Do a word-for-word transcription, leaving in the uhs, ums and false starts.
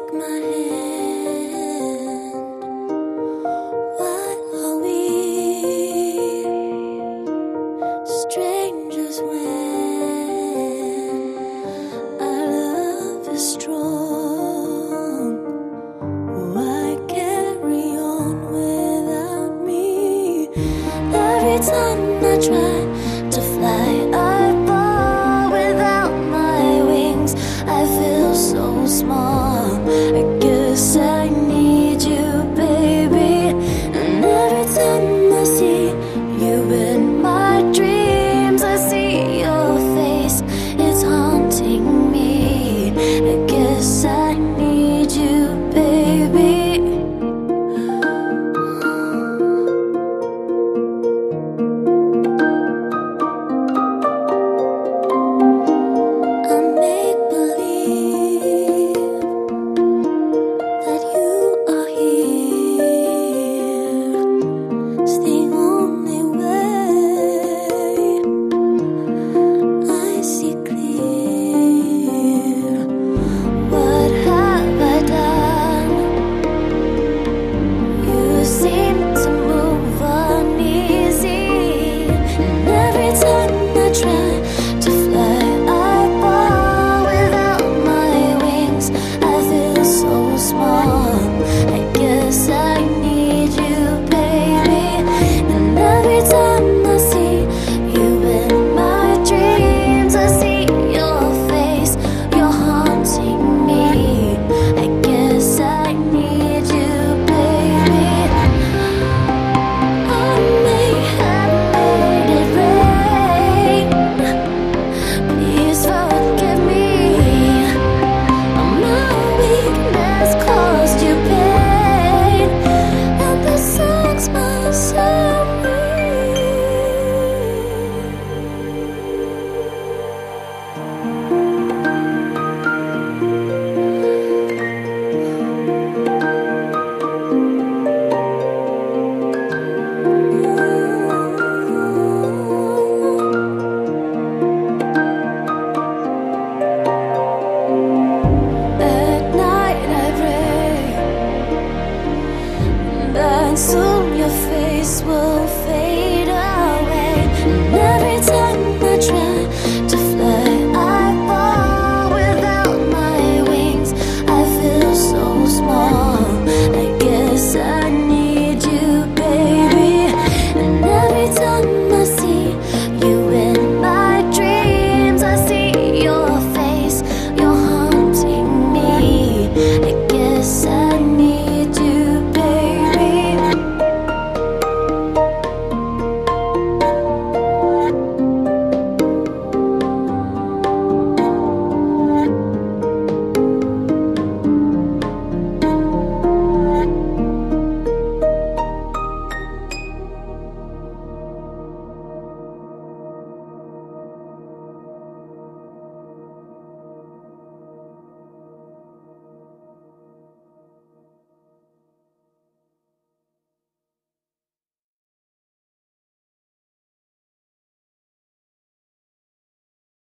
take my hand. Why are we strangers when our love is strong? Why carry on without me? Every time I try to fly, I fall without my wings. I feel so small. I guess I need you, baby. And every time I see you in my dreams, I see your face, it's haunting me. I guess I need you, baby. I make believe that you are here. It's the only way I see clear. What have I done? You seem to move uneasy, and every time I try to fly, I fall without my wings. I feel so small.